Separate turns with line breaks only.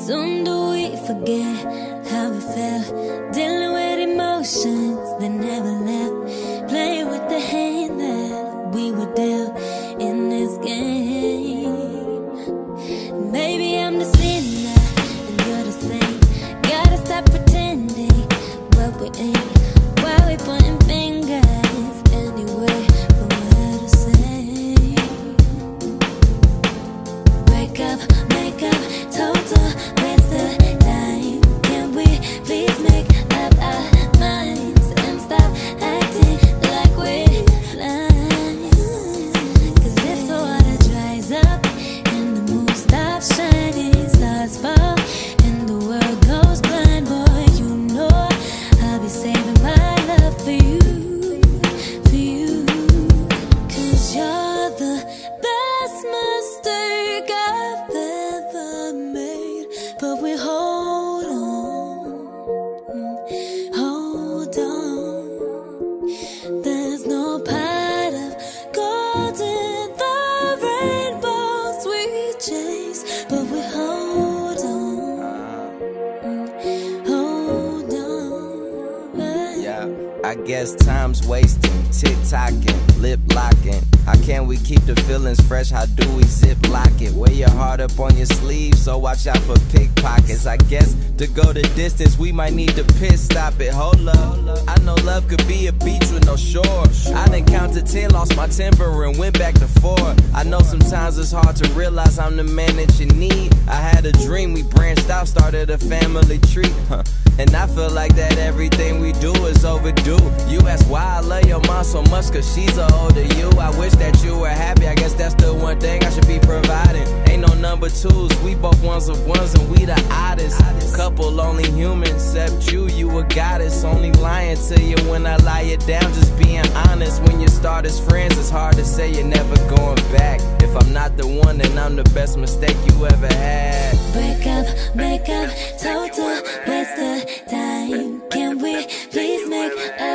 Soon do we forget how we felt, dealing with emotions that never left, playing with the hand that we were dealt in this game. Maybe I'm the sinner and you're the saint. Gotta stop pretending what we ain't. Why we pointing fingers anyway? But what to say? Break up, make up, total waste of time. Can we please make up our minds and stop acting like we're blind? 'Cause if the water dries up and the moon stops shining, stars fall and the world goes blind, boy, you know I'll be saving my love for you, for you. 'Cause you're the best mistake I've ever made. But we hold on. There's no pot of gold in the rainbows we chase, but we hold on.
Yeah, I guess time's wasting, tick-tocking, lip-locking. How can we keep the feelings fresh? How do we zip-lock it? Wear your heart up on your sleeve, so watch out for pickpockets. I guess to go the distance, we might need to pit stop it. Hold up, I know love could be a beach with no shore. I done counted 10, lost my temper and went back to 4. I know sometimes it's hard to realize I'm the man that you need. I had a dream, we branched out, started a family tree. And I feel like that everything we do is overdue. You ask why I love your mom so much, 'cause she's a older you. I wish that you were happy, I guess that's the one thing I should be providing. Ain't no number twos, we both ones of ones and we the oddest couple, only human except you a goddess. Only lying to you when I lie you down, just being honest. When you start as friends, it's hard to say you're never going back. If I'm not the one, then I'm the best mistake you ever had.
Break up, make up, total waste of time. Can we please make